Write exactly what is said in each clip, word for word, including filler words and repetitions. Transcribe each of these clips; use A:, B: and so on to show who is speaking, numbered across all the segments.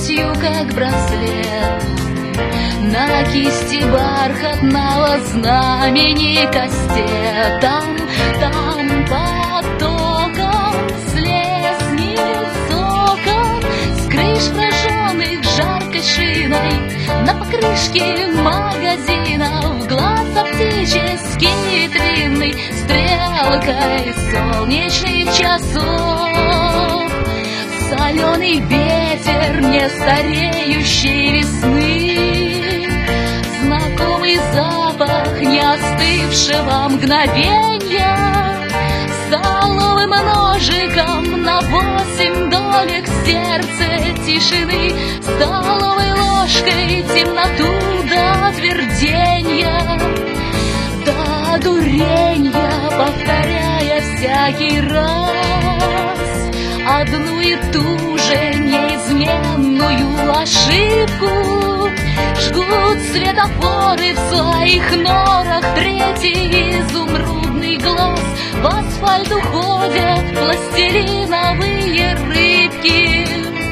A: нитью, как браслет. На кисти бархатного знамени кастет. Там, там потоком слезнет соком с крыш прожженных жаркой шиной. На покрышке магазинов глаз оптический длинный, стрелкой солнечных часов. Соленый ветер нестареющей весны, знакомый запах неостывшего мгновенья. Столовым ножиком на восемь долек сердце тишины, столовой ложкой темноту до тверденья, до дуренья, повторяя всякий раз одну и ту же неизменную ошибку. Жгут светофоры в своих норах, третий изумрудный глаз. В асфальт уходят пластилиновые рыбки.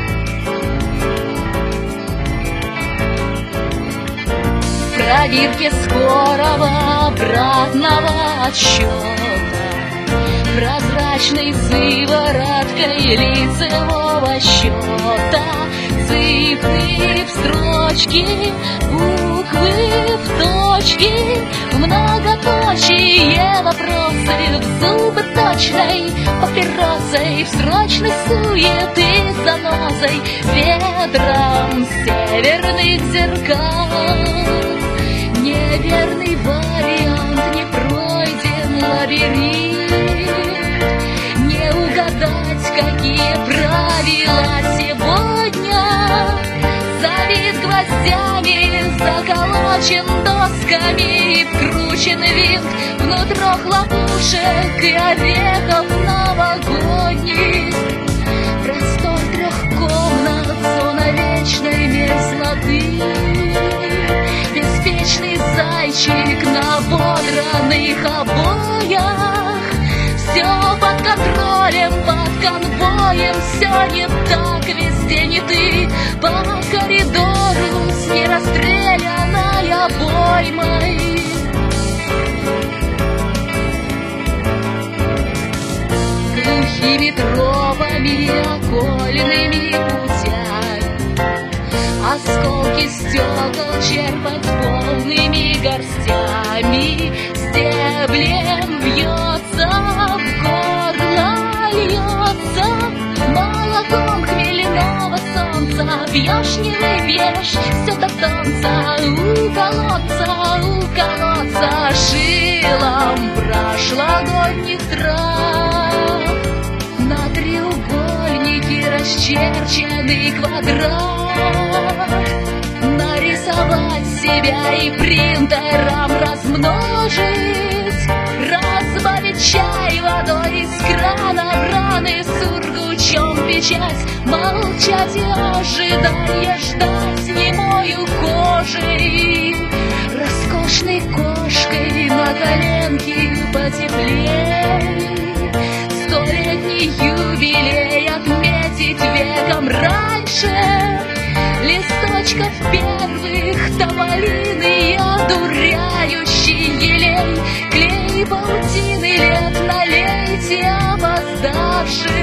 A: В пробирке скорого обратного отсчета, прозрачной сывороткой лицевого счета, цифры в строчки, буквы в точки, в многоточие вопросы, в зубы точной папиросой, в срочной суеты занозой, ветром северных зеркал. Неверный вариант, не пройден лабиринт, не угадать, какие правила сегодня. Завит гвоздями, заколочен досками, вкручен винт внутрь хлопушек и орехов новогодних. Простор трех комнат, зона вечной мерзлоты, беспечный зайчик на бодранных обоях. Все под контролем, под конвоем, все не так, везде не ты. По коридору с нерастрелянной обоймой. Глухими тропами, окольными путями, осколки стекол черпать полными горстями. Стеблем бьется, в горло льется, молоком хмельного солнца. Бьешь, не выбьешь, все до танца. У колодца, у колодца, шилом прошлогодних трав. На треугольнике расчерченный квадрат. Нарисовать себя и принтером размножить, разбавить чай водой из крана, в раны сургучом печать, молчать и ожидая, ждать немою кожей, роскошной кошкой на коленке потеплей. Столетний юбилей отметить веком раньше, листочков первых тополиный и одуряющий елей, клей паутины лет налейте опоздавших.